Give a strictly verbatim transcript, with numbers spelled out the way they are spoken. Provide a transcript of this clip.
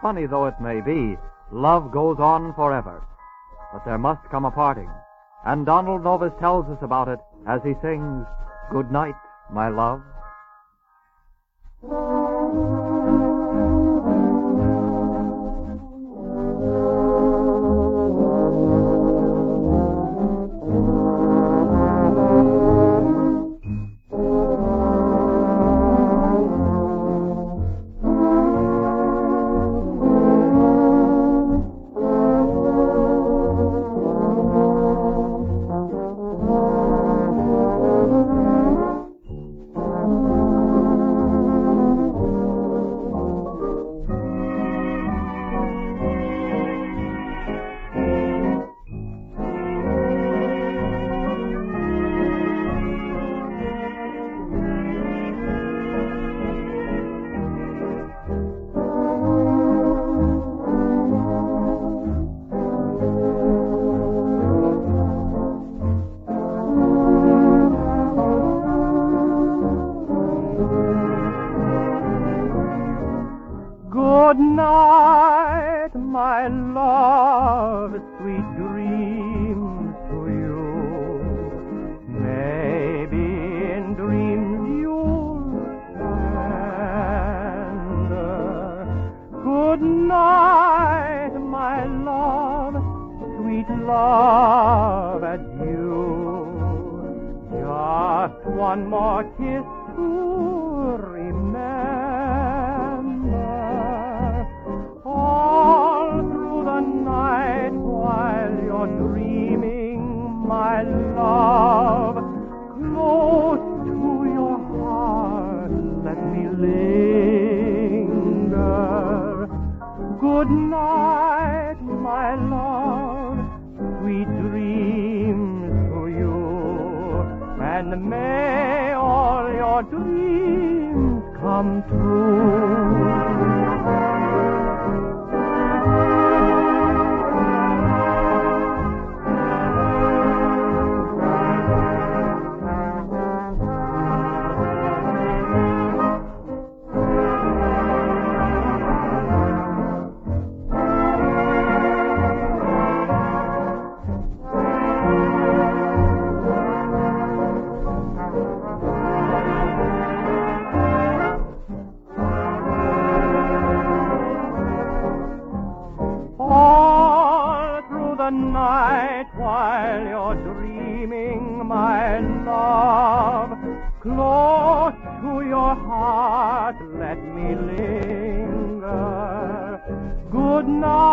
funny though it may be, love goes on forever. But there must come a parting, and Donald Novus tells us about it as he sings, "Good night, my love." Good night, my love, sweet dreams to you. Maybe in dreams you'll stand. Good night, my love, sweet love, adieu. Just one more kiss to remember. While you're dreaming, my love, close to your heart, let me linger. Good night, my love, sweet dreams to you, and may all your dreams come true. The night while you're dreaming, my love, close to your heart, let me linger. Good night.